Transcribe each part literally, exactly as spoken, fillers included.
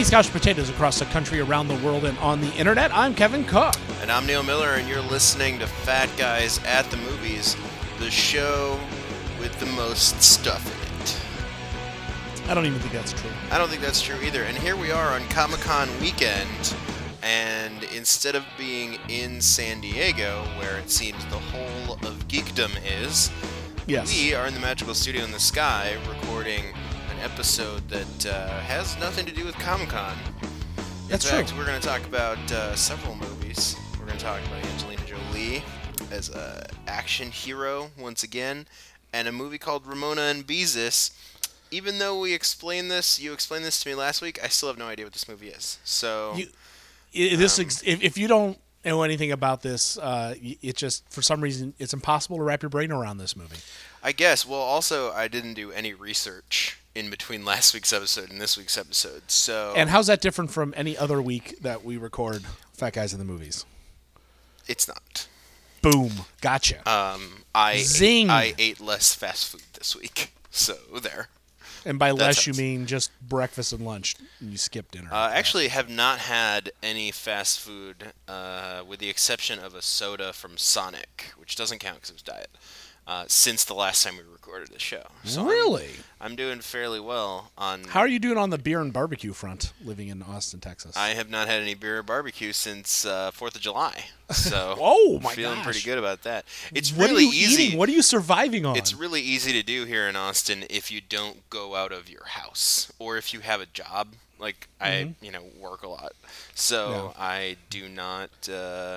Beefy Scotch Potatoes across the country, around the world, and on the internet. I'm Kevin Cook. And I'm Neil Miller, and you're listening to Fat Guys at the Movies, the show with the most stuff in it. I don't even think that's true. I don't think that's true either. And here we are on Comic-Con weekend, and instead of being in San Diego, where it seems the whole of geekdom is, yes. we are in the magical studio in the sky recording an episode that uh, has nothing to do with Comic-Con. That's in fact, true. We're going to talk about uh, several movies. We're going to talk about Angelina Jolie as an action hero once again, and a movie called Ramona and Beezus. Even though we explained this, you explained this to me last week, I still have no idea what this movie is. So, you, it, this um, if, if you don't know anything about this, uh, it just for some reason it's impossible to wrap your brain around this movie. I guess. Well, also I didn't do any research in between last week's episode and this week's episode. So, and how's that different from any other week that we record Fat Guys in the Movies? It's not. Boom, gotcha. Um, I Zing. Ate, I ate less fast food this week, so there. And by less, sounds... you mean just breakfast and lunch. You skip dinner. Uh, actually, have not had any fast food, uh, with the exception of a soda from Sonic, which doesn't count because it was diet, uh, since the last time we recorded the show. So really? I'm, I'm doing fairly well on... How are you doing on the beer and barbecue front, living in Austin, Texas? I have not had any beer or barbecue since uh, fourth of July, so oh my feeling gosh. pretty good about that. It's what really are you easy. Eating? What are you surviving on? It's really easy to do here in Austin if you don't go out of your house, or if you have a job. Like mm-hmm. I, you know, work a lot, so yeah. I do not. Uh,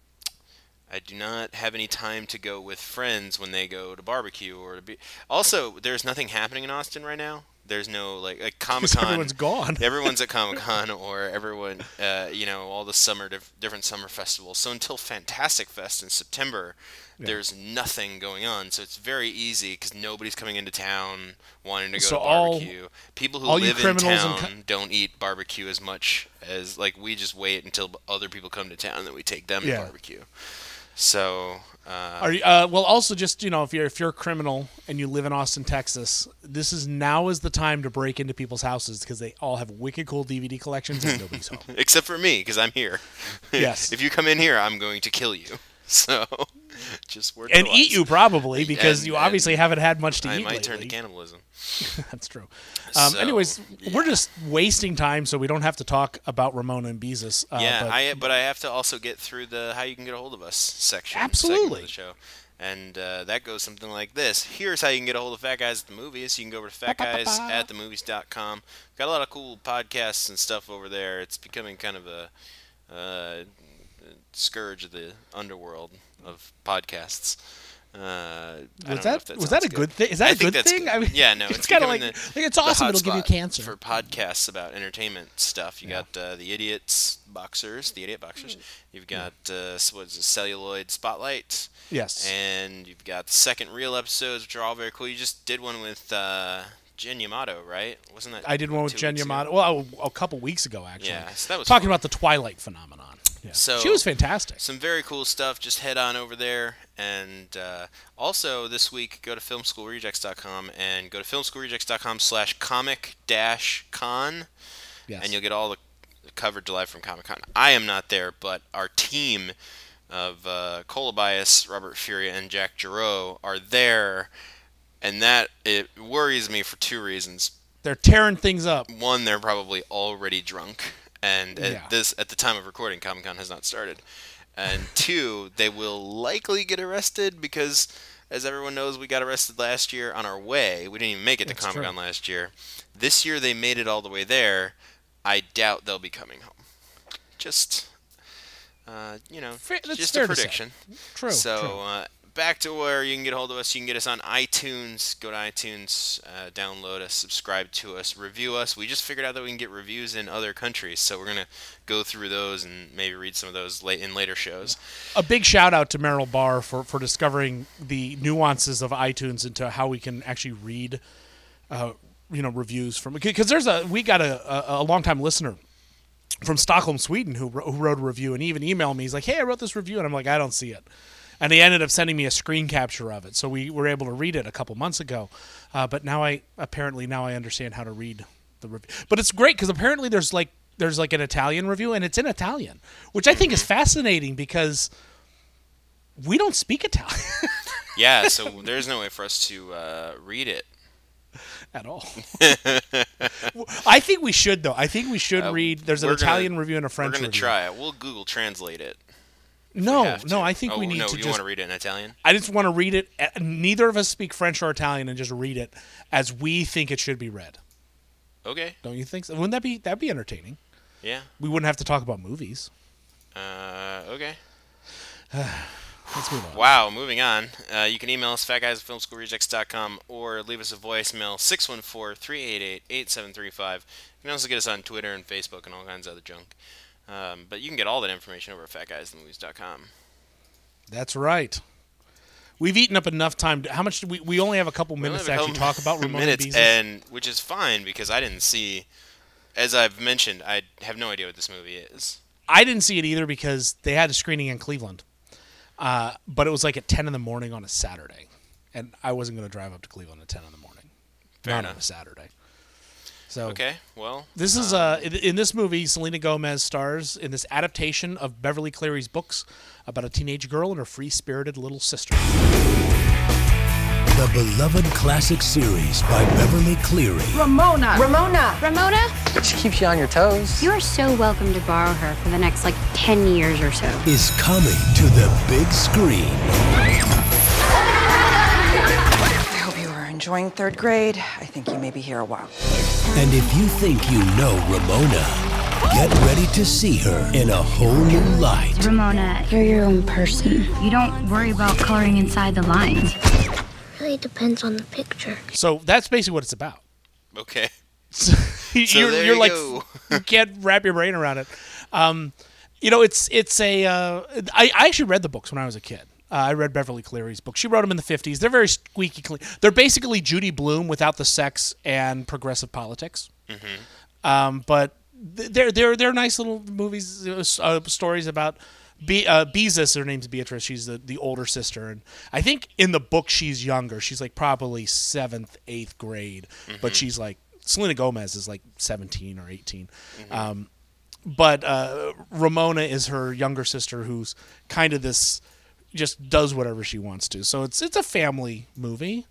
I do not have any time to go with friends when they go to barbecue or to be. Also, there's nothing happening in Austin right now. There's no like like Comic-Con. Everyone's gone. Everyone's at Comic-Con, or everyone, uh, you know, all the summer diff- different summer festivals. So until Fantastic Fest in September, yeah. there's nothing going on. So it's very easy because nobody's coming into town wanting to go so to barbecue. All, People who all live in town co- don't eat barbecue as much as like we just wait until other people come to town and then we take them yeah. to barbecue. So, uh, are you, uh, well, also just you know, if you're if you're a criminal and you live in Austin, Texas, this is now is the time to break into people's houses because they all have wicked cool D V D collections and nobody's home. Except for me, because I'm here. Yes. If you come in here, I'm going to kill you. So, just work and eat you probably because and, you obviously haven't had much to I eat. might lately. turn to cannibalism. That's true. Um, so, anyways, yeah. we're just wasting time, so we don't have to talk about Ramona and Beezus. Uh, yeah, but, I but I have to also get through the how you can get a hold of us section. Absolutely. Of the show. And uh, that goes something like this. Here's how you can get a hold of Fat Guys at the Movies. You can go over to fat guys at the movies dot com. Got a lot of cool podcasts and stuff over there. It's becoming kind of a uh, scourge of the underworld of podcasts. Uh, was that, that was that a good. good thing? Is that I a think good that's thing? Good. I mean, yeah, no, it's, it's kind of like, the, like it's awesome. It'll give you cancer for podcasts about entertainment stuff. You yeah. got uh, the Idiots Boxers, the Idiot Boxers. You've got uh, what is it, Celluloid Spotlight. Yes, and you've got the Second Reel episodes, which are all very cool. You just did one with uh, Jen Yamato, right? Wasn't that? I did one with Jen Yamato. Ago? Well, a, a couple weeks ago, actually. Yeah, so that was talking fun. about the Twilight phenomenon. Yeah. So she was fantastic. Some very cool stuff. Just head on over there. And uh, also this week, go to film school rejects dot com and go to film school rejects dot com slash comic dash con. Yes. And you'll get all the coverage live from Comic-Con. I am not there, but our team of uh, Cole Bias, Robert Furia, and Jack Giroux are there. And that, it worries me for two reasons. They're tearing things up. One, they're probably already drunk. And at yeah. this at the time of recording, Comic-Con has not started. And two, they will likely get arrested because, as everyone knows, we got arrested last year on our way. We didn't even make it to Comic-Con true. last year. This year they made it all the way there. I doubt they'll be coming home. Just, uh, you know, fair, just a prediction. True. So true. Uh, back to where you can get a hold of us. You can get us on iTunes. Go to iTunes, uh, download us, subscribe to us, review us. We just figured out that we can get reviews in other countries, so we're gonna go through those and maybe read some of those late in later shows. A big shout out to Merrill Barr for, for discovering the nuances of iTunes into how we can actually read, uh, you know, reviews from because there's a we got a a, a longtime listener from Stockholm, Sweden, who, who wrote a review and he even emailed me. He's like, "Hey, I wrote this review," and I'm like, "I don't see it." And he ended up sending me a screen capture of it, so we were able to read it a couple months ago. Uh, but now I apparently now I understand how to read the review. But it's great because apparently there's like there's like an Italian review and it's in Italian, which I think is fascinating because we don't speak Italian. Yeah, so there's no way for us to uh, read it. At all. I think we should, though. I think we should uh, read. There's an Italian gonna, review and a French review. We're going to try it. We'll Google Translate it. No, no, I think oh, we need no, to you just... want to read it in Italian? I just want to read it. Neither of us speak French or Italian and just read it as we think it should be read. Okay. Don't you think so? Wouldn't that be that'd be entertaining? Yeah. We wouldn't have to talk about movies. Uh, okay. Let's move on. Wow, moving on. Uh, you can email us, fat guys at film school rejects dot com, or leave us a voicemail, six one four, three eight eight, eight seven three five. You can also get us on Twitter and Facebook and all kinds of other junk. Um, but you can get all that information over at fat guys the movies dot com. That's right. We've eaten up enough time. To, how much do we... We only have a couple minutes to actually talk about Ramona minutes, Beezus. And, which is fine, because I didn't see... As I've mentioned, I have no idea what this movie is. I didn't see it either because they had a screening in Cleveland. Uh, but it was like at ten in the morning on a Saturday. And I wasn't going to drive up to Cleveland at ten in the morning. Fair Not enough. on a Saturday. So okay, well... This is... Um, uh, in, in this movie, Selena Gomez stars in this adaptation of Beverly Cleary's books about a teenage girl and her free-spirited little sister. The beloved classic series by Beverly Cleary. Ramona! Ramona! Ramona? She keeps you on your toes. You are so welcome to borrow her for the next, like, ten years or so. Is coming to the big screen. I hope you are enjoying third grade. I think you may be here a while. And if you think you know Ramona, get ready to see her in a whole new light. Ramona, you're your own person. You don't worry about coloring inside the lines. Really depends on the picture. So that's basically what it's about. Okay. So you're, so there you're you like go. You can't wrap your brain around it. Um, you know, it's it's a. Uh, I, I actually read the books when I was a kid. Uh, I read Beverly Cleary's books. She wrote them in the fifties. They're very squeaky clean. They're basically Judy Blume without the sex and progressive politics. Mm-hmm. Um, but they're they're they're nice little movies, uh, stories about. Be, uh, Beezus, her name's Beatrice. She's the, the older sister, and I think in the book she's younger. She's like probably seventh, eighth grade, mm-hmm. but she's like Selena Gomez is like seventeen or eighteen. Mm-hmm. Um, but uh, Ramona is her younger sister, who's kind of this, just does whatever she wants to. So it's it's a family movie.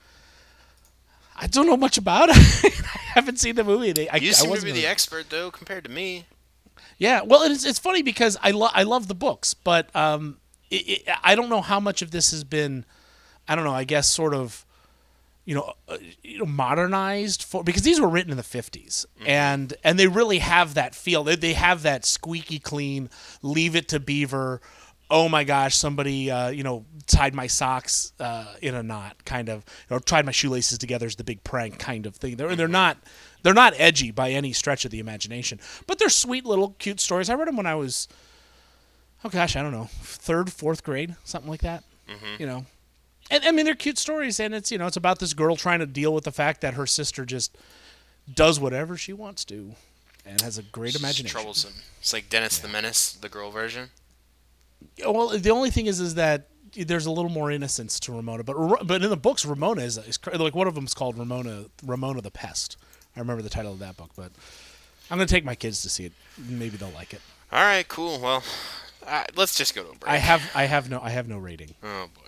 I don't know much about it. I haven't seen the movie. They, I, you seem I to be gonna... the expert, though, compared to me. Yeah, well, it's it's funny because I lo- I love the books, but um, it, it, I don't know how much of this has been, I don't know, I guess sort of, you know, uh, you know, modernized for because these were written in the fifties, mm-hmm. and and they really have that feel. They they have that squeaky clean, Leave It to Beaver. Oh my gosh, somebody uh, you know tied my socks uh, in a knot, kind of, or tied my shoelaces together is the big prank kind of thing. They're mm-hmm. they're not. They're not edgy by any stretch of the imagination, but they're sweet little cute stories. I read them when I was, oh gosh, I don't know, third, fourth grade, something like that. Mm-hmm. You know, and I mean they're cute stories, and it's you know it's about this girl trying to deal with the fact that her sister just does whatever she wants to, and has a great It's imagination. Troublesome. It's like Dennis yeah. the Menace, the girl version. Well, the only thing is, is that there's a little more innocence to Ramona, but but in the books, Ramona is, is like one of them is called Ramona Ramona the Pest. I remember the title of that book, but I'm going to take my kids to see it. Maybe they'll like it. All right, cool. Well, uh, let's just go to a break. I have, I have no, I have no rating. Oh boy.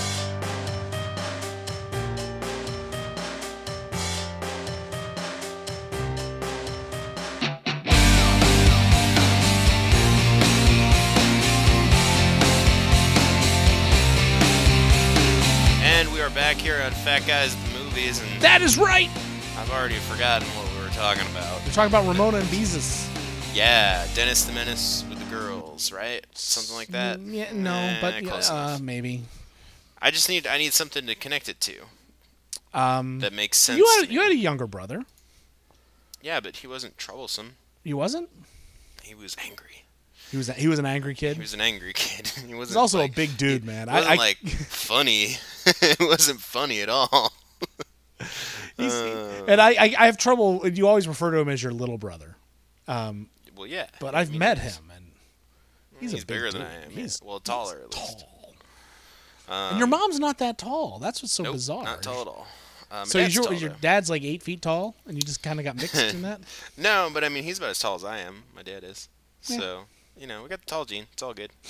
And we are back here at Fat Guys the Movies, and that is right. I've already forgotten what we were talking about. We're talking about Ramona and Beezus. Yeah, Dennis the Menace with the girls, right? Something like that. Yeah, no, eh, but close uh, enough. maybe. I just need I need something to connect it to. Um, that makes sense. You to had me. you had a younger brother. Yeah, but he wasn't troublesome. He wasn't. He was angry. He was a, he was an angry kid. He was an angry kid. He wasn't. He's also like, a big dude, man. He wasn't I, I, like funny. It wasn't funny at all. He's, uh, and I, I, I have trouble. You always refer to him as your little brother. Um, well, yeah. But I've I mean, met he's, him, and he's, he's a big bigger dude. than I am. He's yeah. Well, taller. At least. tall. Um, And your mom's not that tall. That's what's so nope, bizarre. Not tall at all. Uh, so dad's your tall, your though. dad's like eight feet tall, and you just kind of got mixed in that. No, but I mean, he's about as tall as I am. My dad is. Yeah. So, you know, we got the tall gene. It's all good.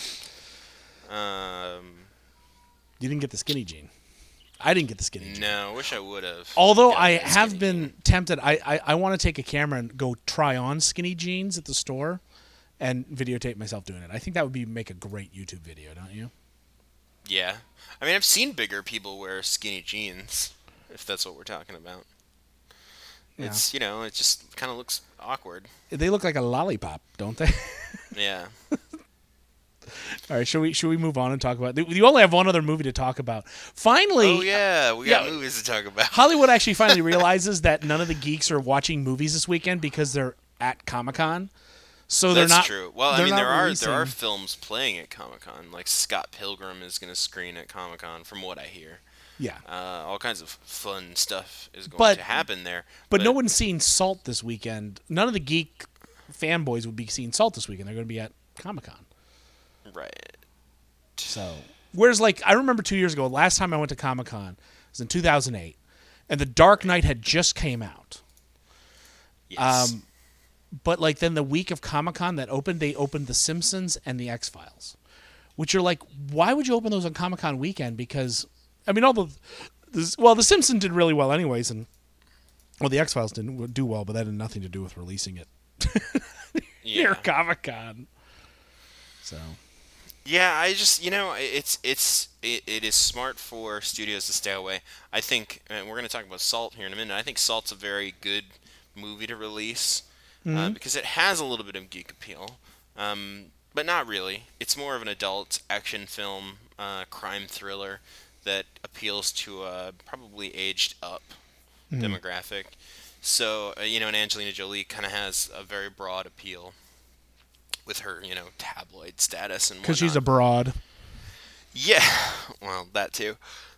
Um, You didn't get the skinny gene. I didn't get the skinny gene. no, I wish I would have. Although gotten I that have skinny been gene. tempted, I, I, I want to take a camera and go try on skinny jeans at the store and videotape myself doing it. I think that would be make a great YouTube video, don't you? Yeah. I mean, I've seen bigger people wear skinny jeans, if that's what we're talking about. Yeah. It's, you know, it just kind of looks awkward. They look like a lollipop, don't they? Yeah. All right, should we should we move on and talk about? You only have one other movie to talk about. Finally, Oh, yeah. We got yeah. movies to talk about. Hollywood actually finally realizes that none of the geeks are watching movies this weekend because they're at Comic-Con. So they're That's not true. Well, I they're mean, not there are releasing- there are films playing at Comic-Con. Like Scott Pilgrim is going to screen at Comic-Con, from what I hear. Yeah, Uh, all kinds of fun stuff is going But- to happen there. but no one's seeing Salt this weekend. None of the geek fanboys would be seeing Salt this weekend. They're going to be at Comic-Con. Right. So, whereas like I remember two years ago, last time I went to Comic Con was in two thousand eight, and The Dark Knight had just came out. Yes. Um, but like then the week of Comic Con that opened, they opened The Simpsons and The X Files, which are like, why would you open those on Comic Con weekend? Because I mean, all the, the well, The Simpsons did really well anyways, and well, The X Files didn't do well, but that had nothing to do with releasing it yeah. near Comic Con. So. Yeah, I just, you know, it's it's it, it is smart for studios to stay away. I think, and we're going to talk about Salt here in a minute. I think Salt's a very good movie to release uh, because it has a little bit of geek appeal, um, but not really. It's more of an adult action film, uh, crime thriller that appeals to a probably aged up demographic. So, uh, you know, and Angelina Jolie kind of has a very broad appeal with her, you know, tabloid status and whatnot. Because she's a broad. Yeah, well, that too.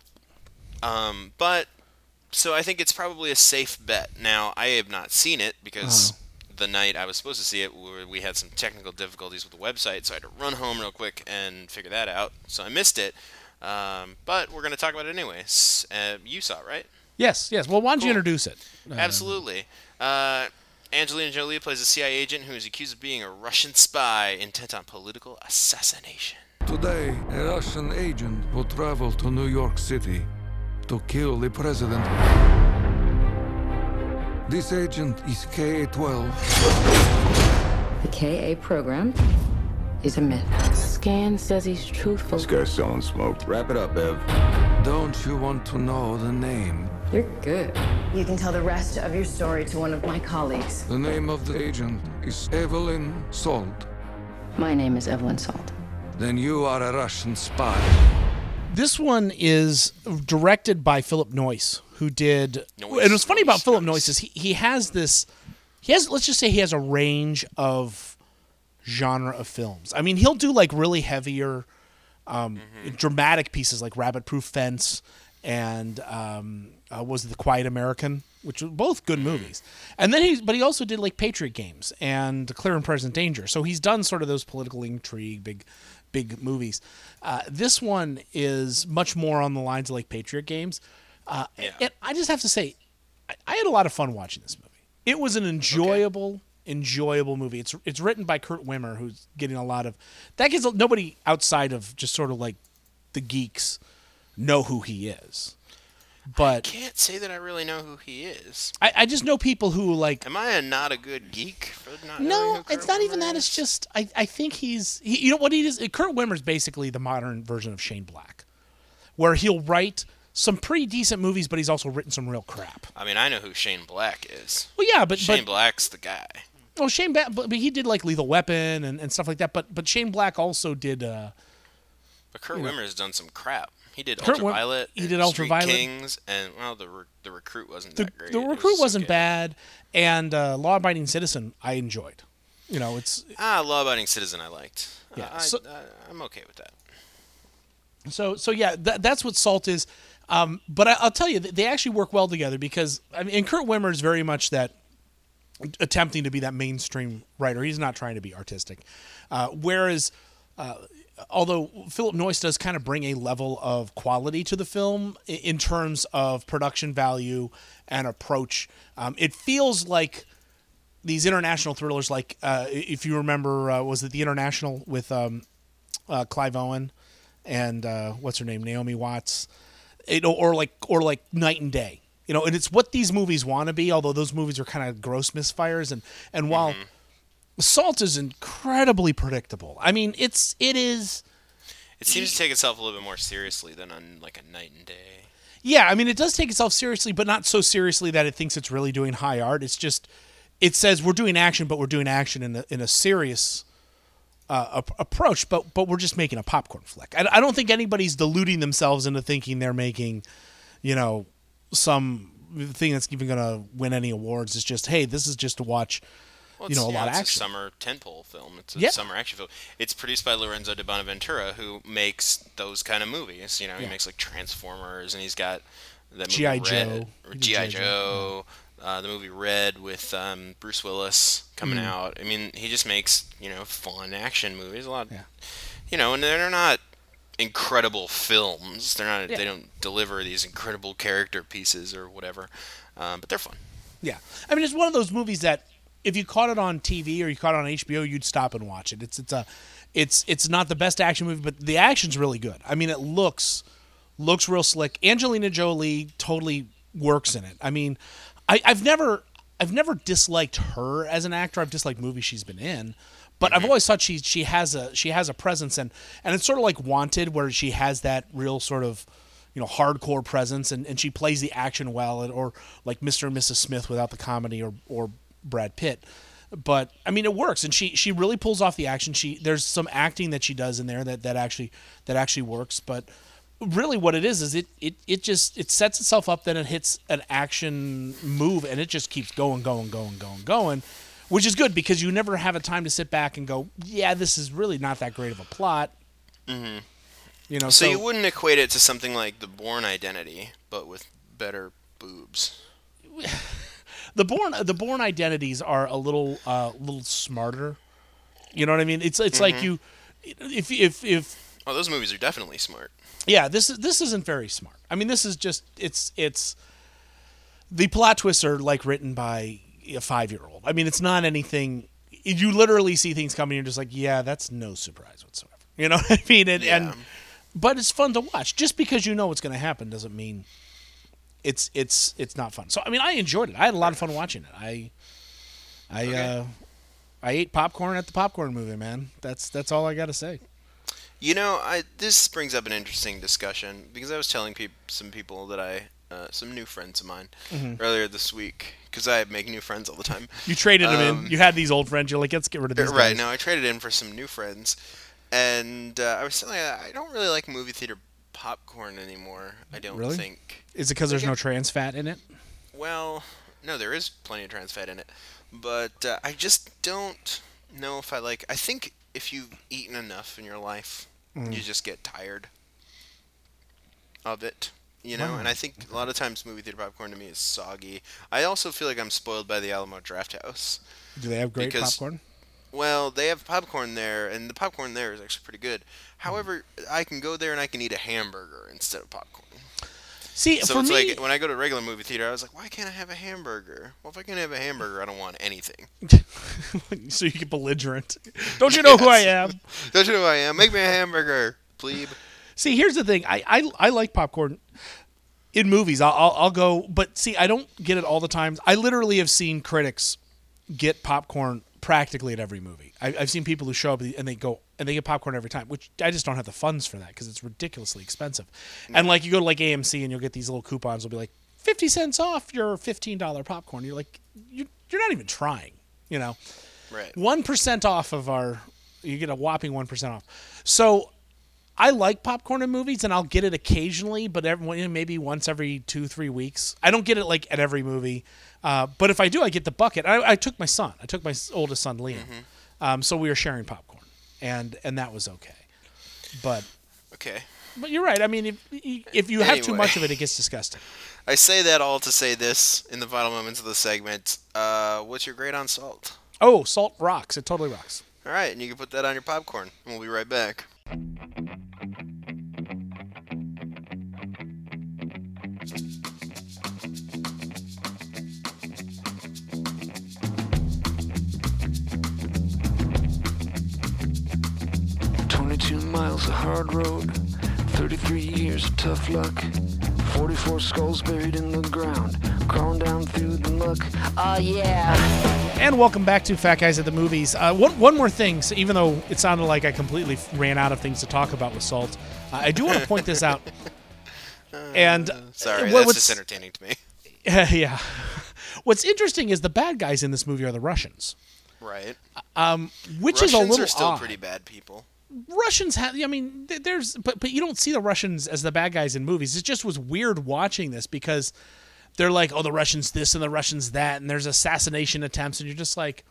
Um, but, so I think it's probably a safe bet. Now, I have not seen it because the night I was supposed to see it, we we had some technical difficulties with the website, so I had to run home real quick and figure that out. So I missed it. Um, but we're going to talk about it anyways. Uh, you saw it, right? Yes, yes. Well, why don't you Cool. introduce it? Uh, Absolutely. Uh, Angelina Jolie plays a C I A agent who is accused of being a Russian spy intent on political assassination. Today, a Russian agent will travel to New York City to kill the president. This agent is K A twelve. The K A program is a myth. Scan says he's truthful. This guy's selling smoke. Wrap it up, Ev. Don't you want to know the name? You're good. You can tell the rest of your story to one of my colleagues. The name of the agent is Evelyn Salt. My name is Evelyn Salt. Then you are a Russian spy. This one is directed by Philip Noyce, who did. Noyce, and what's funny about Noyce, Philip Noyce. Noyce is he, he has this. He has, let's just say, he has a range of genre of films. I mean, he'll do like really heavier, um, Mm-hmm. dramatic pieces like Rabbit Proof Fence and um, uh, was it The Quiet American, which were both good movies. And then he, but he also did like Patriot Games and Clear and Present Danger. So he's done sort of those political intrigue, big, big movies. Uh, this one is much more on the lines of like Patriot Games. Uh, Yeah. And I just have to say, I, I had a lot of fun watching this movie. It was an enjoyable, enjoyable movie. It's it's written by Kurt Wimmer, who's getting a lot of that gets nobody outside of just sort of like the geeks know who he is. But Can't say that I really know who he is. I, I just know people who like. Am I a not a good geek for not knowing No, who Kurt it's not even Wimmer that. is? It's just I, I think he's he, you know what he is. Kurt Wimmer's basically the modern version of Shane Black, where he'll write some pretty decent movies, but he's also written some real crap. I mean, I know who Shane Black is. Well, yeah, but Shane but, Black's the guy. well, Shane Black, but, but he did like Lethal Weapon and, and stuff like that. But but Shane Black also did. Uh, But Kurt You know. Wimmer has done some crap. He did Kurt Wim- Ultraviolet. he and did Ultraviolet. Street Kings, and well, the re- the recruit wasn't the, that great. the It Recruit was wasn't okay. bad, and uh, Law Abiding Citizen I enjoyed. You know, it's Ah, Law Abiding Citizen I liked. Yeah, Uh, I, so- I, I'm okay with that. So, so yeah, that, that's what Salt is. Um, but I, I'll tell you, they actually work well together because, I mean, and Kurt Wimmer is very much that attempting to be that mainstream writer. He's not trying to be artistic. Uh, whereas uh, although Philip Noyce does kind of bring a level of quality to the film in terms of production value and approach, um, it feels like these international thrillers, like uh, if you remember, uh, was it The International with um, uh, Clive Owen and uh, what's her name, Naomi Watts, it, or like or like Night and Day, you know, and it's what these movies want to be. Although those movies are kind of gross misfires, and and while mm-hmm. Salt is incredibly predictable. I mean, it's it is. It seems to take itself a little bit more seriously than on like a Night and Day. Yeah, I mean, it does take itself seriously, but not so seriously that it thinks it's really doing high art. It's just. It says we're doing action, but we're doing action in a, in a serious uh, a- approach, but but we're just making a popcorn flick. I, I don't think anybody's deluding themselves into thinking they're making, you know, some thing that's even going to win any awards. It's just, hey, this is just to watch, well, you know, a yeah, lot of it's action. It's a summer tentpole film. It's a yeah. summer action film. It's produced by Lorenzo de Bonaventura, who makes those kind of movies. You know, he yeah. makes like Transformers, and he's got the G I. movie Joe, Red, G I. Joe. Uh, the movie Red with um, Bruce Willis coming mm. out. I mean, he just makes, you know, fun action movies. A lot, yeah. you know, and they're not incredible films. They're not. Yeah. They don't deliver these incredible character pieces or whatever, um, but they're fun. Yeah, I mean, it's one of those movies that if you caught it on T V or you caught it on H B O, you'd stop and watch it. It's it's a, it's it's not the best action movie, but the action's really good. I mean, it looks looks real slick. Angelina Jolie totally works in it. I mean. I, I've never, I've never disliked her as an actor. I've disliked movies she's been in, but mm-hmm. I've always thought she she has a she has a presence, and, and it's sort of like Wanted, where she has that real sort of, you know, hardcore presence, and, and she plays the action well, or like Mister and Missus Smith without the comedy, or or Brad Pitt. But I mean, it works, and she she really pulls off the action. She there's some acting that she does in there that, that actually that actually works, but. Really what it is is it, it it just it sets itself up, then it hits an action move, and it just keeps going going going going going, which is good because you never have a time to sit back and go, yeah, this is really not that great of a plot. Mm-hmm. You know, so, so you wouldn't equate it to something like The Bourne Identity, but with better boobs. the Bourne the Bourne Identities are a little uh little smarter. You know what I mean? It's it's mm-hmm. like you if if if oh, those movies are definitely smart. Yeah, this is this isn't very smart. I mean, this is just it's it's the plot twists are like written by a five-year-old. I mean, it's not anything. You literally see things coming, and you're just like, yeah, that's no surprise whatsoever. You know what I mean? And, yeah. and but it's fun to watch. Just because you know what's going to happen doesn't mean it's it's it's not fun. So I mean, I enjoyed it. I had a lot of fun watching it. I I okay. uh, I ate popcorn at the popcorn movie, man. That's that's all I got to say. You know, I this brings up an interesting discussion because I was telling peop- some people that I, uh, some new friends of mine, mm-hmm. earlier this week, because I make new friends all the time. You traded um, them in. You had these old friends. You're like, let's get rid of these Right, guys. no, I traded in for some new friends. And uh, I was telling you, I don't really like movie theater popcorn anymore, I don't really? think. Is it because there's no trans fat in it? Well, no, there is plenty of trans fat in it. But uh, I just don't know if I like... I think if you've eaten enough in your life... Mm. You just get tired of it, you know? Wow. And I think a lot of times movie theater popcorn to me is soggy. I also feel like I'm spoiled by the Alamo Drafthouse. Do they have great because, popcorn? Well, they have popcorn there, and the popcorn there is actually pretty good. However, mm. I can go there and I can eat a hamburger instead of popcorn. See, so for it's me, like when I go to a regular movie theater, I was like, why can't I have a hamburger? Well, if I can't have a hamburger, I don't want anything. So you get belligerent. Don't you know yes. who I am? Don't you know who I am? Make me a hamburger, plebe. See, here's the thing. I, I, I like popcorn in movies. I'll, I'll I'll go, but see, I don't get it all the time. I literally have seen critics get popcorn practically at every movie. I, I've seen people who show up and they go and they get popcorn every time, which I just don't have the funds for that because it's ridiculously expensive. No. And like you go to like A M C and you'll get these little coupons. They'll be like fifty cents off your fifteen dollars popcorn. You're like, you, you're not even trying, you know. Right. one percent off of our, you get a whopping one percent off. So I like popcorn in movies, and I'll get it occasionally, but every, maybe once every two, three weeks. I don't get it like at every movie, uh, but if I do, I get the bucket. I, I took my son. I took my oldest son, Liam. Mm-hmm. Um, so we were sharing popcorn, and and that was okay. But okay. But you're right. I mean, if if you anyway, have too much of it, it gets disgusting. I say that all to say this in the final moments of the segment. Uh, what's your grade on Salt? Oh, Salt rocks. It totally rocks. All right, and you can put that on your popcorn, and we'll be right back. twenty-two miles of hard road, thirty-three years of tough luck, forty-four skulls buried in the ground, crawling down through the muck. Oh yeah. And welcome back to Fat Guys at the Movies. Uh, one, one more thing, so even though it sounded like I completely ran out of things to talk about with Salt, uh, I do want to point this out. And uh, sorry, what, that's just entertaining to me. Uh, yeah. What's interesting is the bad guys in this movie are the Russians. Right. Um, which Russians is a little are still odd. pretty bad people. Russians have, I mean, there's, but but you don't see the Russians as the bad guys in movies. It just was weird watching this because they're like, oh, the Russians this and the Russians that, and there's assassination attempts, and you're just like,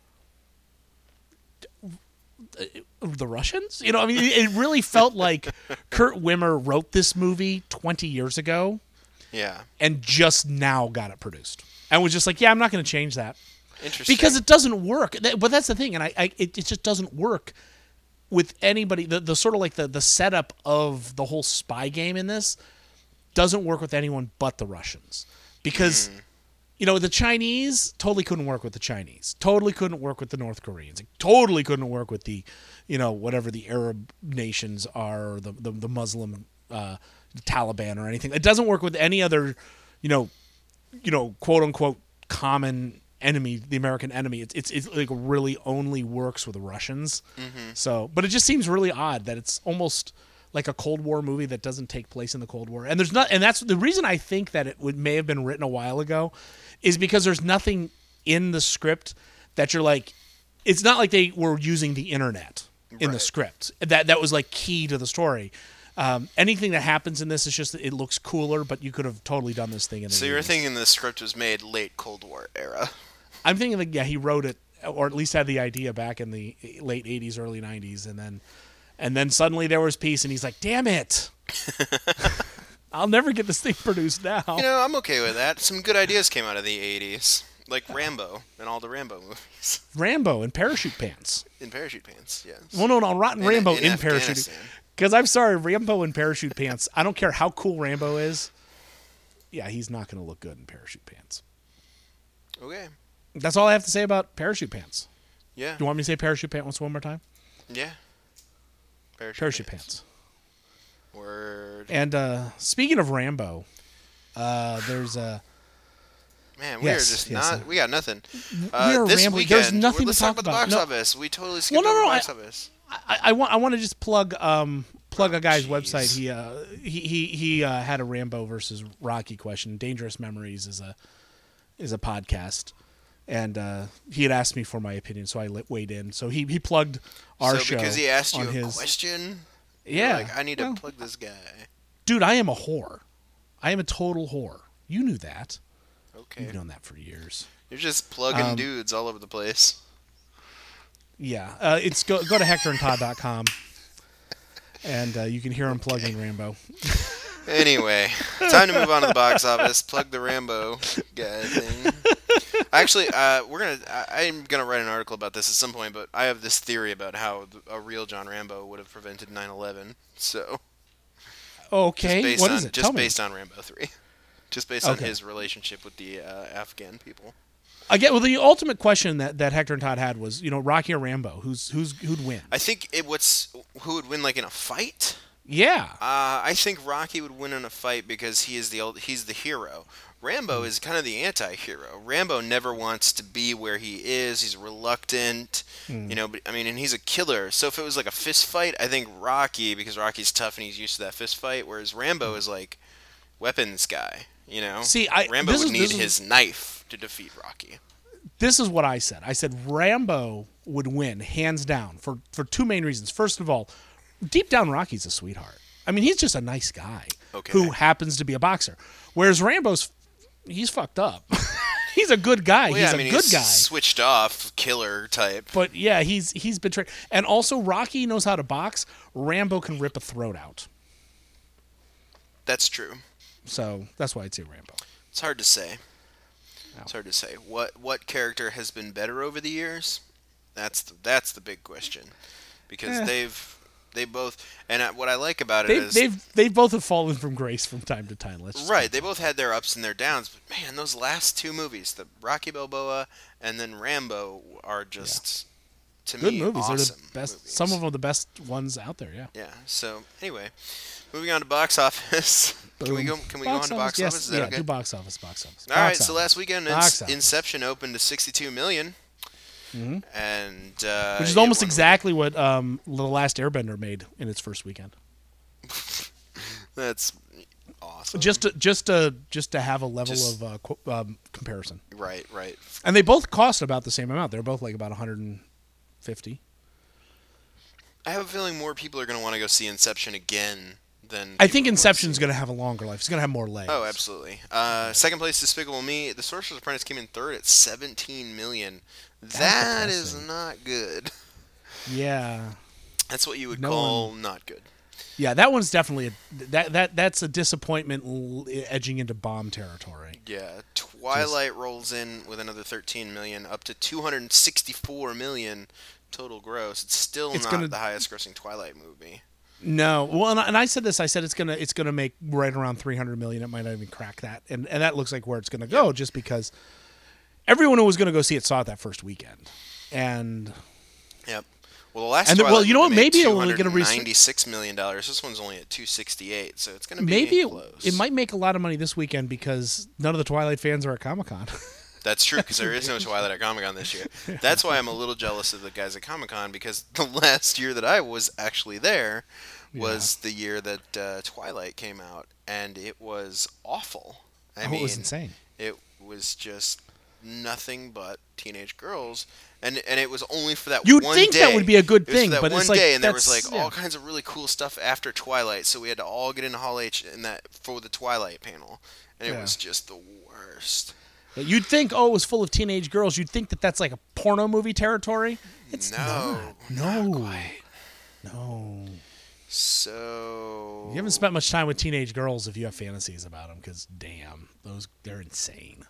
the Russians? You know, I mean, it really felt like Kurt Wimmer wrote this movie twenty years ago. Yeah. And just now got it produced. And was just like, yeah, I'm not going to change that. Interesting. Because it doesn't work. But that's the thing, and I, I it, it just doesn't work with anybody. The, the sort of like the, the setup of the whole spy game in this doesn't work with anyone but the Russians. Because, mm. you know, the Chinese totally couldn't work with the Chinese. Totally couldn't work with the North Koreans. It totally couldn't work with the, you know, whatever the Arab nations are, or the, the, the Muslim uh, Taliban or anything. It doesn't work with any other, you know, you know, quote unquote common enemy, the American enemy. It's it's, it's like really only works with the Russians. Mm-hmm. So, but it just seems really odd that it's almost like a Cold War movie that doesn't take place in the Cold War. And there's not, and that's the reason I think that it would may have been written a while ago, is because there's nothing in the script that you're like, it's not like they were using the internet in right. the script. That that was like key to the story. Um, anything that happens in this is just that it looks cooler, but you could have totally done this thing in the So eighties. you're thinking the script was made late Cold War era? I'm thinking that, yeah, he wrote it, or at least had the idea back in the late eighties, early nineties, and then and then suddenly there was peace, and he's like, damn it. I'll never get this thing produced now. You know, I'm okay with that. Some good ideas came out of the eighties, like Rambo and all the Rambo movies. Rambo in parachute pants. In parachute pants, yes. Well, no, no, Rotten in, Rambo in, in parachute. Because I'm sorry, Rambo in parachute pants, I don't care how cool Rambo is. Yeah, he's not going to look good in parachute pants. Okay. That's all I have to say about parachute pants. Yeah. You want me to say parachute pants once one more time? Yeah. Parachute, parachute pants. pants. Word. And uh, speaking of Rambo, uh, there's a. Man, we yes, are just yes, not. uh, we got nothing. We Uh, are this rambling. weekend, There's nothing let's to talk talk about. about. The box No. office. We totally skipped well, no, over no, the box I, office. I, I want. I want to just plug. Um, plug oh, a guy's geez. website. He. Uh, he. He. He uh, had a Rambo versus Rocky question. Dangerous Memories is a. Is a podcast. And uh, he had asked me for my opinion, so I weighed in. So he, he plugged our so show. because he asked you on a his, question? Yeah. Like, I need well, to plug this guy. Dude, I am a whore. I am a total whore. You knew that. Okay. You've known that for years. You're just plugging um, dudes all over the place. Yeah. Uh, it's go, go to hector and todd dot com, and uh, you can hear him okay. plugging Rambo. Anyway, time to move on to the box office. Plug the Rambo guy thing. Actually, uh, we're gonna. I, I'm gonna write an article about this at some point, but I have this theory about how a real John Rambo would have prevented nine eleven. So, okay, just what on, is it? Just Tell based me. on Rambo three, just based okay. on his relationship with the uh, Afghan people. I get. Well, the ultimate question that, that Hector and Todd had was, you know, Rocky or Rambo, who's who's who'd win? I think it what's who would win, like in a fight. Yeah. Uh, I think Rocky would win in a fight because he is the old, he's the hero. Rambo is kind of the anti-hero. Rambo never wants to be where he is. He's reluctant, mm. you know. But I mean, and he's a killer. So if it was like a fist fight, I think Rocky, because Rocky's tough and he's used to that fist fight, whereas Rambo is like weapons guy. You know, see, I, Rambo would is, need is, his knife to defeat Rocky. This is what I said. I said Rambo would win hands down for for two main reasons. First of all, deep down, Rocky's a sweetheart. I mean, he's just a nice guy okay. who happens to be a boxer. Whereas Rambo's, he's fucked up. He's a good guy. Well, yeah, he's I mean, a good he's guy. Switched off killer type. But yeah, he's he's betrayed. And also, Rocky knows how to box. Rambo can rip a throat out. That's true. So that's why I'd say Rambo. It's hard to say. No. It's hard to say. What what character has been better over the years? That's the, that's the big question. Because eh. they've They both, and what I like about it they've, is they've they both have fallen from grace from time to time. Let's right. They both had their ups and their downs, but man, those last two movies, the Rocky Balboa and then Rambo, are just yeah. to good me movies. awesome. They're the best. Movies. Some of them are the best ones out there. Yeah. Yeah. So anyway, moving on to box office. Can we go? Can we box go on to box yes. office? Is that yeah, okay? do box office. Box office. All box right. office. So last weekend, box Inception office. opened to sixty-two million. Mm-hmm. And uh, which is almost exactly what um, The Last Airbender made in its first weekend. That's awesome. Just to, just to just to have a level just, of uh, qu- um, comparison. Right, right. And they both cost about the same amount. They're both like about one hundred fifty. I have a feeling more people are going to want to go see Inception again than. I think Inception's going to have a longer life. It's going to have more legs. Oh, absolutely. Uh, second place, Despicable Me. The Sorcerer's Apprentice came in third at seventeen million. That is not good. Yeah. That's what you would no call one, not good. Yeah, that one's definitely a that that that's a disappointment edging into bomb territory. Yeah, Twilight Just, rolls in with another thirteen million, up to two hundred sixty-four million total gross. It's still it's not gonna, the highest grossing Twilight movie. No, well, and I, and I said this. I said it's gonna it's gonna make right around three hundred million. It might not even crack that, and and that looks like where it's gonna go, yep. just because. Everyone who was going to go see it saw it that first weekend, and yep. Well, the last and the, well, you know what? Maybe it'll get a ninety-six million dollars. This one's only at two sixty-eight, so it's going to be maybe close. It, it might make a lot of money this weekend because none of the Twilight fans are at Comic-Con. That's true because there is no Twilight at Comic-Con this year. That's why I'm a little jealous of the guys at Comic-Con because the last year that I was actually there was yeah. the year that uh, Twilight came out, and it was awful. I oh, mean, it was insane. It was just. Nothing but teenage girls, and and it was only for that You'd one think day. that would be a good it was thing, for that but one it's like day, and there was that's- like yeah. all kinds of really cool stuff after Twilight. So we had to all get into Hall H in that for the Twilight panel, and it Yeah. was just the worst. You'd think, oh, it was full of teenage girls. You'd think that that's like a porno movie territory. It's no, not. No, not quite. No. So you haven't spent much time with teenage girls if you have fantasies about them, because damn, those they're insane.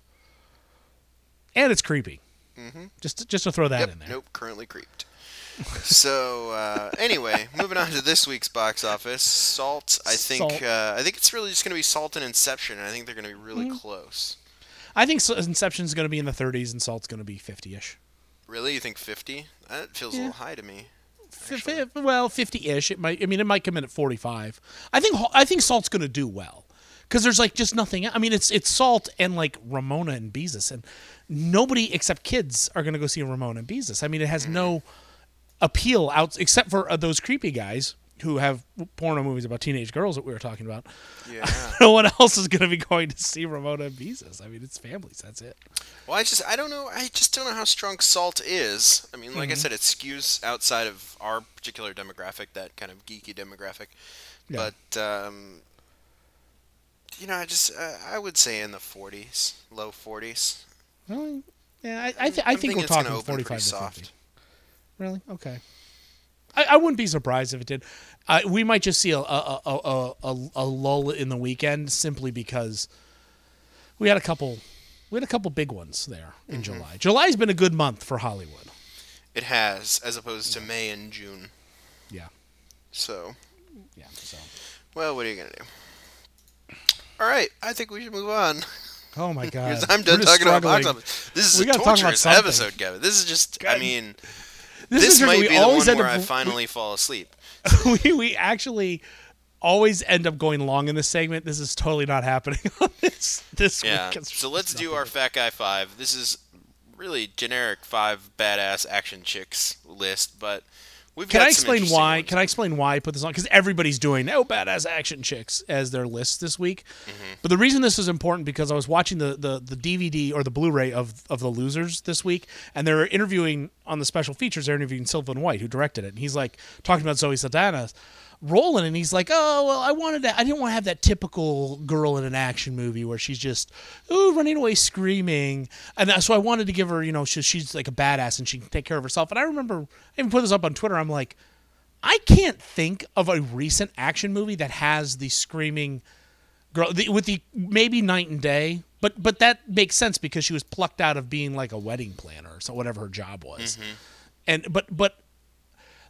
And it's creepy. Mm-hmm. Just, just to throw that yep, in there. Nope, currently creeped. So uh, anyway, moving on to this week's box office. Salt, I think. Salt. Uh, I think it's really just going to be Salt and Inception, and I think they're going to be really mm. close. I think Inception's going to be in the thirties, and Salt's going to be fifty-ish. Really, you think fifty? That feels yeah. a little high to me. F- f- well, fifty-ish. It might. I mean, it might come in at forty-five. I think. I think Salt's going to do well. Because there's like just nothing. I mean, it's it's Salt and like Ramona and Beezus, and nobody except kids are going to go see Ramona and Beezus. I mean, it has no appeal out except for uh, those creepy guys who have porno movies about teenage girls that we were talking about. Yeah. No one else is going to be going to see Ramona and Beezus. I mean, it's families. That's it. Well, I just I don't know. I just don't know how strong Salt is. I mean, like mm-hmm. I said, it skews outside of our particular demographic, that kind of geeky demographic. Yeah. But. Um, You know, I just uh, I would say in the forties, low forties. Really? Yeah, I I, th- I think we're talking forty-five to soft. fifty. Really? Okay. I, I wouldn't be surprised if it did. Uh, we might just see a a, a a a lull in the weekend simply because we had a couple we had a couple big ones there in mm-hmm. July. July's been a good month for Hollywood. It has, as opposed to May and June. Yeah. So. Yeah. So. Well, what are you gonna do? All right, I think we should move on. Oh my God! Because I'm done talking about box office. This is we a torturous episode, Kevin. This is just. God. I mean, this, this might be the one where up, I finally we, fall asleep. we we actually always end up going long in this segment. This is totally not happening on this this yeah. week. So let's do our Fat Guy Five. This is really generic five badass action chicks list, but. We've can got I explain why? Ones. Can I explain why I put this on? Because everybody's doing oh badass action chicks as their list this week. Mm-hmm. But the reason this is important because I was watching the, the, the D V D or the Blu-ray of of the Losers this week, and they're interviewing on the special features. They're interviewing Sylvan White, who directed it, and he's like talking about Zoe Saldana's rolling, and he's like, oh well, I wanted to, I didn't want to have that typical girl in an action movie where she's just ooh running away screaming, and so I wanted to give her, you know, she, she's like a badass and she can take care of herself. And I remember I even put this up on Twitter. I'm like, I can't think of a recent action movie that has the screaming girl the, with the maybe Night and Day, but but that makes sense because she was plucked out of being like a wedding planner, so whatever her job was, mm-hmm. and but but.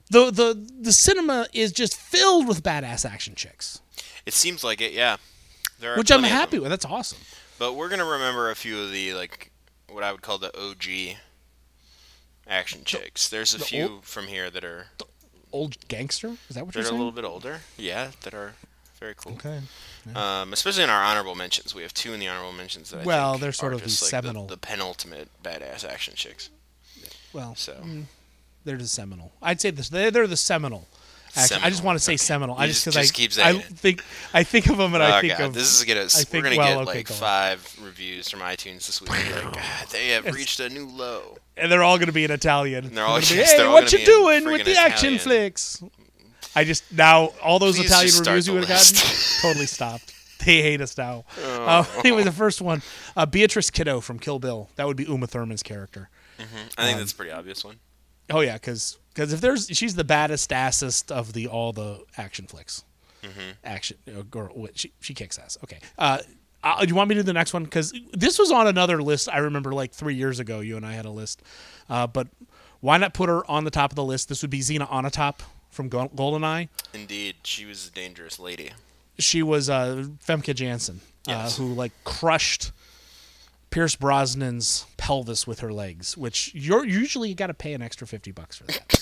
the the the cinema is just filled with badass action chicks. It seems like it, yeah. There are Which I'm plenty of happy them. with. That's awesome. But we're gonna remember a few of the like what I would call the O G action chicks. There's a the few old- from here that are Old gangster? Is that what that you're are a saying? little bit older. Yeah, that are very cool. Okay. Um, especially in our honorable mentions, we have two in the honorable mentions that I Well, think they're sort are of the just like seminal. the, the penultimate badass action chicks. Well, So mm, they're the seminal. I'd say this. They're, they're the seminal. Actually, I just Seminal, want to say okay. seminal. You I just just- because just I keep I saying it. think I think of them and I oh think god, of this is gonna I we're think, gonna well, get okay, like go on. five reviews from iTunes this week. Like, God, they have It's- reached a new low. and they're all going to be in Italian. And they're all- gonna be, yes, hey, they're all what gonna you be in doing with friggin' the action Italian." flicks? I just now all those Please Italian just start reviews the you would have gotten list. totally stopped. They hate us now. Oh. Uh, anyway, the first one, uh, Beatrice Kiddo from Kill Bill. That would be Uma Thurman's character. Mm-hmm. I think Um, that's a pretty obvious one. Oh yeah, because if there's she's the baddest assest of the all the action flicks. Mm-hmm. Action uh, girl, wait, she she kicks ass. Okay. Uh, uh, do you want me to do the next one? Because this was on another list. I remember like three years ago, you and I had a list. Uh, but why not put her on the top of the list? This would be Xena Onatopp from Go- GoldenEye. Indeed, she was a dangerous lady. She was uh, Femke Janssen, Yes. uh, who like crushed Pierce Brosnan's pelvis with her legs, which you're usually you got to pay an extra fifty bucks for that.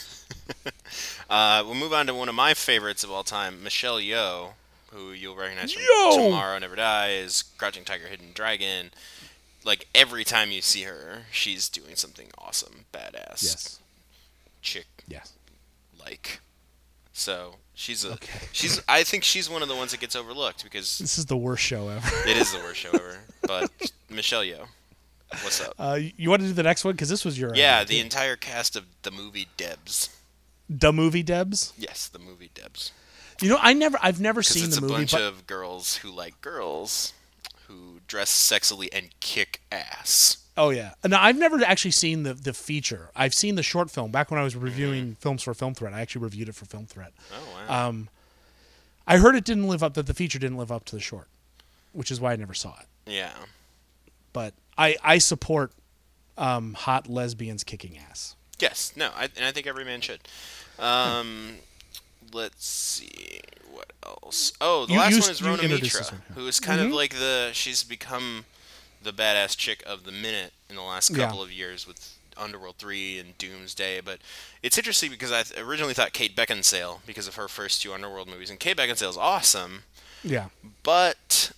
Uh, we'll move on to one of my favorites of all time, Michelle Yeoh, who you'll recognize from Yeoh! Tomorrow Never Dies, Crouching Tiger, Hidden Dragon. Like, every time you see her, she's doing something awesome, badass, Yes. chick, Yes. like. So she's a, Okay. she's. I think she's one of the ones that gets overlooked because This is the worst show ever. it is the worst show ever. But Michelle Yeoh, what's up? Uh, you want to do the next one because this was your Yeah, idea, the too. entire cast of the movie Debs. the movie Debs. Yes, the movie Debs. You know, I never, I've never Because seen it's the a movie, bunch but of girls who like girls who dress sexily and kick ass. oh yeah, no, I've never actually seen the the feature. I've seen the short film back when I was reviewing films for Film Threat. I actually reviewed it for Film Threat. Oh wow! Um, I heard it didn't live up that the feature didn't live up to the short, which is why I never saw it. yeah, But I I support um, hot lesbians kicking ass. yes, no, I, and I think every man should. Um, let's see what else. Oh, the You- last you- one is you Rona introduced Mitra, this one. who is kind Mhm. of like the she's become the badass chick of the minute in the last Yeah. couple of years with Underworld three and Doomsday. But it's interesting because I th- originally thought Kate Beckinsale because of her first two Underworld movies, and Kate Beckinsale is awesome, Yeah, but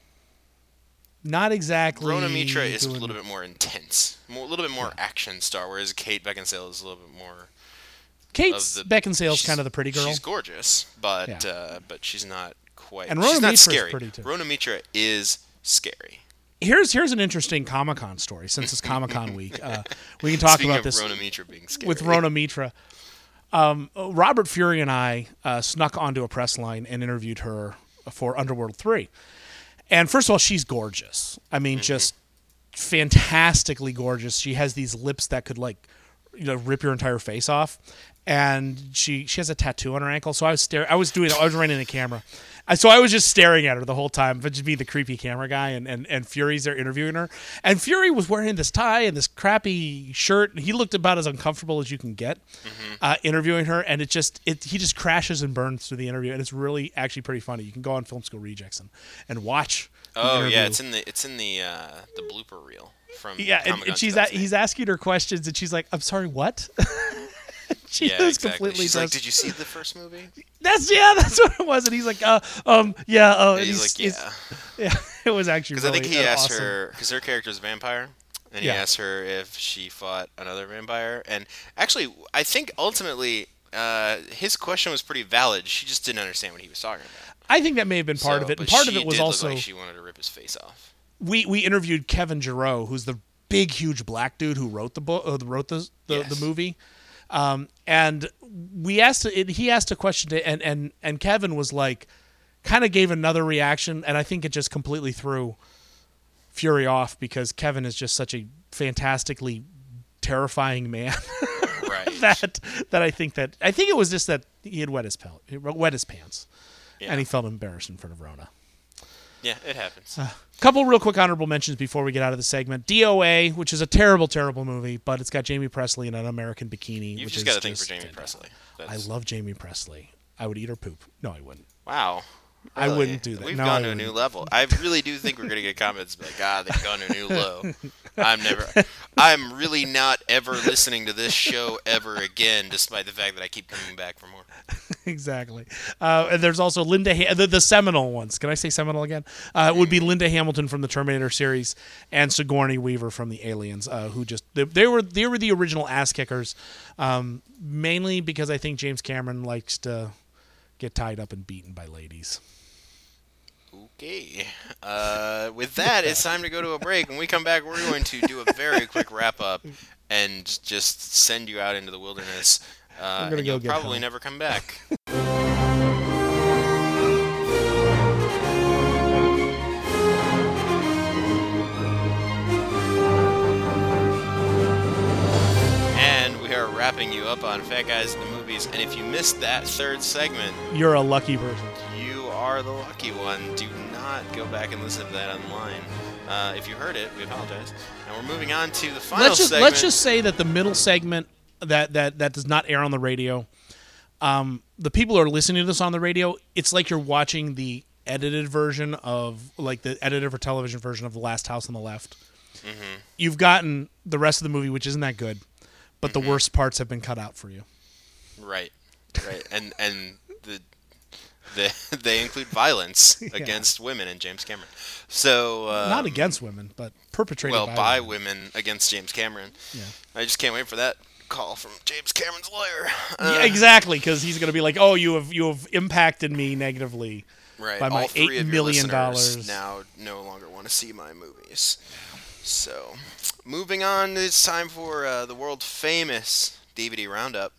not exactly. Rona Mitra is a doing- little bit more intense, more, a little bit more action star, whereas Kate Beckinsale is a little bit more. Kate's of the- Beckinsale's she's- kind of the pretty girl. She's gorgeous, but Yeah. uh, but she's not quite. And she's Rona not Mitra's scary. pretty, too. Rona Mitra is scary. Here's here's an interesting Comic Con story since it's Comic Con week. Uh, we can talk Speaking about of this Rona Mitra being scary. with Rona Mitra. Um, Robert Fury and I uh, snuck onto a press line and interviewed her for Underworld three. And first of all, she's gorgeous. I mean, Mm-hmm. just fantastically gorgeous. She has these lips that could like, you know, rip your entire face off. And she she has a tattoo on her ankle. So I was staring. I was doing. I was running a camera. I, so I was just staring at her the whole time, but just be the creepy camera guy. And, and and Fury's there interviewing her. And Fury was wearing this tie and this crappy shirt. He looked about as uncomfortable as you can get Mm-hmm. uh, interviewing her. And it just it he just crashes and burns through the interview. And it's really actually pretty funny. You can go on Film School Rejects and, and watch. the Oh interview. yeah, it's in the it's in the uh, the blooper reel from Yeah, and, Comic-Con and she's a, two thousand eight. he's asking her questions, and she's like, "I'm sorry, what?" she yeah, was exactly. completely. She's like, just- "Did you see the first movie?" That's yeah, that's what it was. And he's like, uh, um, yeah, oh, And and he's, like, "Yeah," it's- yeah. It was actually because really I think he uh, asked awesome. her because her character is a vampire, and he Yeah. asked her if she fought another vampire. And actually, I think ultimately uh, his question was pretty valid. She just didn't understand what he was talking about. I think that may have been part So- of it, and but part of she it was did look also like she wanted to rip his face off. we we interviewed Kevin Giroux, who's the big, huge black dude who wrote the book, uh, wrote the the, Yes. the movie, um, and we asked it, he asked a question to, and and and Kevin was like, kind of gave another reaction, and I think it just completely threw Fury off because Kevin is just such a fantastically terrifying man. Right. that that I think that I think it was just that he had wet his pelt, he wet his pants, Yeah. and he felt embarrassed in front of Rona. Yeah, it happens. A uh, couple real quick honorable mentions before we get out of the segment. D O A, which is a terrible, terrible movie, but it's got Jamie Presley in an American bikini. You've which just is got to think just, for Jamie Presley. That's... I love Jamie Presley. I would eat her poop. No, I wouldn't. Wow. Really? I wouldn't do that. We've no, gone I to a wouldn't. new level. I really do think we're going to get comments like, ah, they've gone to a new low. I'm never, I'm really not ever listening to this show ever again, despite the fact that I keep coming back for more. Exactly. Uh, and there's also Linda, ha- the, the seminal ones. Can I say seminal again? Uh, it would be Linda Hamilton from the Terminator series and Sigourney Weaver from the Aliens, uh, who just, they, they were they were the original ass kickers, um, mainly because I think James Cameron likes to get tied up and beaten by ladies. Okay. Uh, with that, it's time to go to a break. When we come back, we're going to do a very quick wrap-up and just send you out into the wilderness. Uh, and you'll probably never come back. And we are wrapping you up on Fat Guys in the Movies. And if you missed that third segment, you're a lucky person. You are the lucky one. Do not go back and listen to that online. Uh, if you heard it, we apologize. And we're moving on to the final let's just, segment. Let's just say that the middle segment that, that, that does not air on the radio, um, the people who are listening to this on the radio, it's like you're watching the edited version of, like the edited for television version of The Last House on the Left. Mm-hmm. You've gotten the rest of the movie, which isn't that good, but mm-hmm. the worst parts have been cut out for you. Right, right. and and the... They, they include violence yeah. against women in James Cameron. So um, not against women, but perpetrated well, by, by women. women against James Cameron. Yeah. I just can't wait for that call from James Cameron's lawyer. Uh, yeah, exactly, because he's going to be like, "Oh, you have you have impacted me negatively right. by my All three eight of million your dollars." Now, no longer want to see my movies. So, moving on, it's time for uh, the world famous D V D roundup,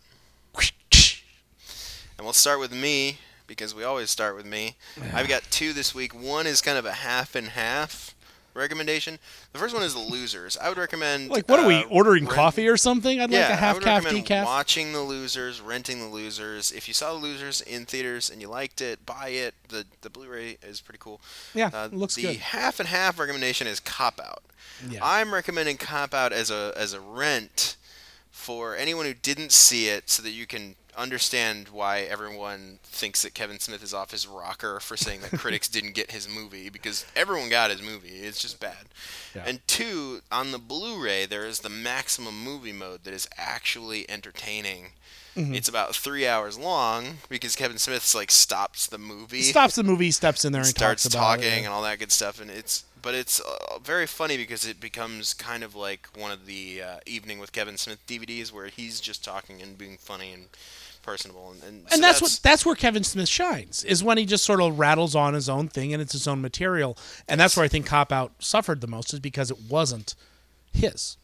and we'll start with me. Because we always start with me. Yeah. I've got two this week. One is kind of a half and half recommendation. The first one is The Losers. I would recommend... Like, what uh, are we, ordering rent- coffee or something? I'd yeah, like a half I would calf recommend decaf. watching The Losers, renting The Losers. If you saw The Losers in theaters and you liked it, buy it. The the Blu-ray is pretty cool. Yeah, uh, it looks the good. The half and half recommendation is Cop Out. Yeah. I'm recommending Cop Out as a as a rent for anyone who didn't see it so that you can understand why everyone thinks that Kevin Smith is off his rocker for saying that critics didn't get his movie, because everyone got his movie. It's just bad. Yeah. And two, on the Blu-ray, there is the maximum movie mode that is actually entertaining. Mm-hmm. It's about three hours long because Kevin Smith's like stops the movie. He stops the movie, steps in there, and starts talks about talking it, yeah. and all that good stuff. And it's but it's uh, very funny because it becomes kind of like one of the uh, Evening with Kevin Smith D V Ds where he's just talking and being funny and personable. And, and, and so that's, that's what that's where Kevin Smith shines, is when he just sort of rattles on his own thing and it's his own material. And that's where I think Cop Out suffered the most, is because it wasn't his.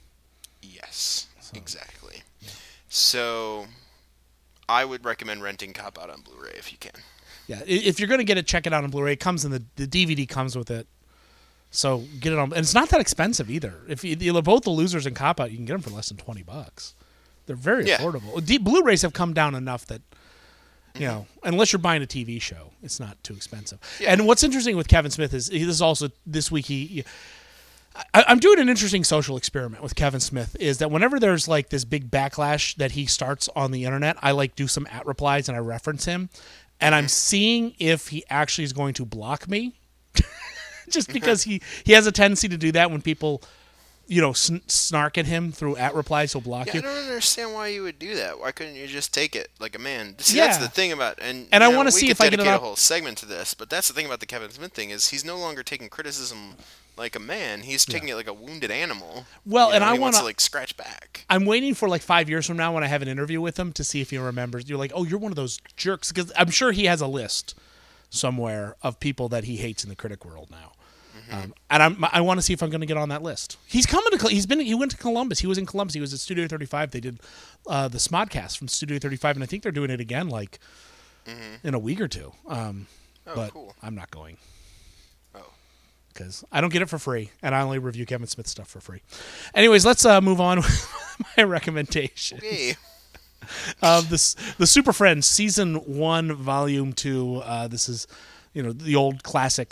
Yes, so, exactly. Yeah. So I would recommend renting Cop Out on Blu-ray if you can. Yeah, if you're going to get it, check it out on Blu-ray. It comes in the the D V D comes with it. So get it on, and it's not that expensive either. If you, you know, both The Losers and Cop Out, you can get them for less than twenty bucks. They're very yeah. affordable. D- Blu-rays have come down enough that, you know, unless you're buying a T V show, it's not too expensive. Yeah. And what's interesting with Kevin Smith is he, this is also this week he. he I, I'm doing an interesting social experiment with Kevin Smith, is that whenever there's like this big backlash that he starts on the internet, I like do some at replies and I reference him, and I'm seeing if he actually is going to block me. Just because he, he has a tendency to do that when people, you know, sn- snark at him through at replies, he'll block yeah, you. I don't understand why you would do that. Why couldn't you just take it like a man? See, yeah. that's the thing about and and I want to see if I can dedicate a whole segment to this. But that's the thing about the Kevin Smith thing, is he's no longer taking criticism like a man. He's taking yeah. it like a wounded animal. Well, you know, and I want want to like scratch back. I'm waiting for like five years from now when I have an interview with him to see if he remembers. You're like, oh, you're one of those jerks, because I'm sure he has a list somewhere of people that he hates in the critic world now. Um, and I'm, I want to see if I'm going to get on that list. He's coming to. He's been. He went to Columbus. He was in Columbus. He was at Studio thirty-five. They did uh, the Smodcast from Studio thirty-five, and I think they're doing it again, like mm-hmm. in a week or two. Um, oh, but cool. I'm not going. Oh, because I don't get it for free, and I only review Kevin Smith stuff for free. Anyways, let's uh, move on with my recommendation. Okay. uh, this the Super Friends season one, volume two. Uh, this is, you know, the old classic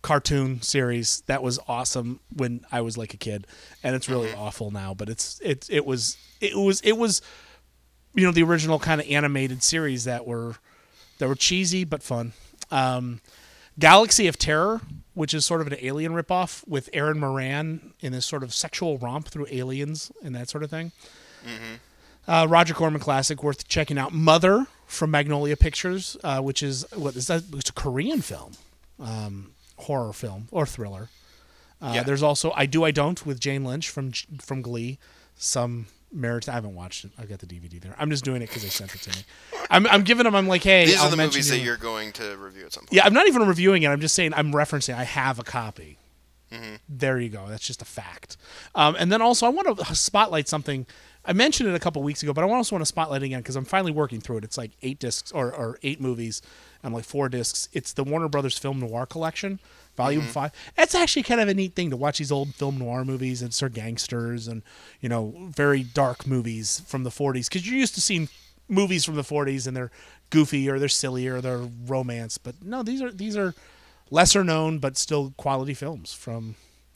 cartoon series that was awesome when I was like a kid, and it's really mm-hmm. awful now. But it's it it was it was it was you know the original kind of animated series that were that were cheesy but fun. Um, Galaxy of Terror, which is sort of an Alien ripoff with Aaron Moran in this sort of sexual romp through aliens and that sort of thing. Mm-hmm. Uh, Roger Corman classic worth checking out. Mother from Magnolia Pictures, uh, which is what is that? It's a Korean film. Um, horror film or thriller. Uh, yeah. There's also I Do I Don't with Jane Lynch from from Glee. Some merit. I haven't watched it. I've got the D V D there. I'm just doing it because they sent it to me. I'm I'm giving them. I'm like, hey, these I'll are the movies you. that you're going to review at some point. Yeah, I'm not even reviewing it. I'm just saying I'm referencing. I have a copy. Mm-hmm. There you go. That's just a fact. Um, and then also I want to spotlight something. I mentioned it a couple weeks ago, but I also want to spotlight it again because I'm finally working through it. It's like eight discs or, or eight movies. I'm like four discs. It's the Warner Brothers Film Noir Collection, Volume mm-hmm. Five. It's actually kind of a neat thing to watch these old film noir movies and sort of gangsters and you know very dark movies from the forties because you're used to seeing movies from the forties and they're goofy or they're silly or they're romance, but no, these are these are lesser known but still quality films from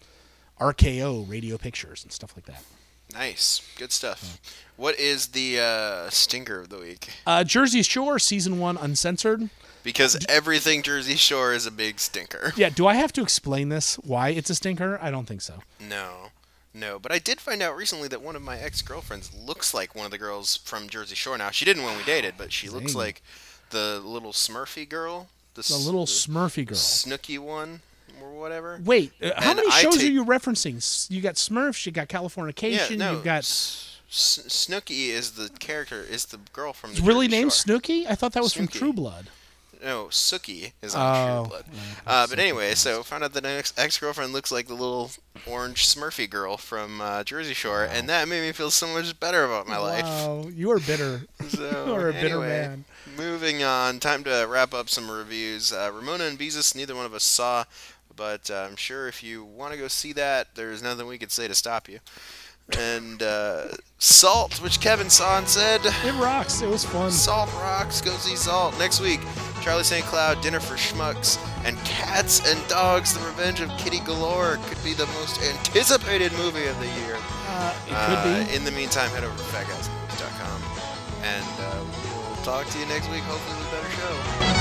R K O Radio Pictures and stuff like that. Nice. Good stuff. What is the uh, stinker of the week? Uh, Jersey Shore, Season one, Uncensored. Because everything Jersey Shore is a big stinker. Yeah, do I have to explain this, why it's a stinker? I don't think so. No. No, but I did find out recently that one of my ex-girlfriends looks like one of the girls from Jersey Shore. Now, she didn't when we dated, but she looks like the little Smurfy girl. The, the little the Smurfy girl. Snooky one. Or whatever. Wait, uh, how and many I shows take... are you referencing? You got Smurfs, you got Californication, yeah, no, you've got... S- S- Snooki is the character, is the girl from the It's really Jersey named Shore. Snooki? I thought that was Snooki. from True Blood. No, Sookie is on oh, True Blood. Yeah, uh, but anyway, so found out that my ex- ex-girlfriend looks like the little orange Smurfy girl from uh, Jersey Shore, wow. and that made me feel so much better about my wow. life. Wow, you are bitter. So, you are a anyway, bitter man. Moving on, time to wrap up some reviews. Uh, Ramona and Beezus, neither one of us saw, but uh, I'm sure if you want to go see that, there's nothing we could say to stop you. And uh, Salt, which Kevin saw and said... It rocks. It was fun. Salt rocks. Go see Salt. Next week, Charlie Saint Cloud, Dinner for Schmucks, and Cats and Dogs, The Revenge of Kitty Galore could be the most anticipated movie of the year. Uh, it uh, could be. In the meantime, head over to fat guys movies dot com. And uh, we'll talk to you next week, hopefully with a better show.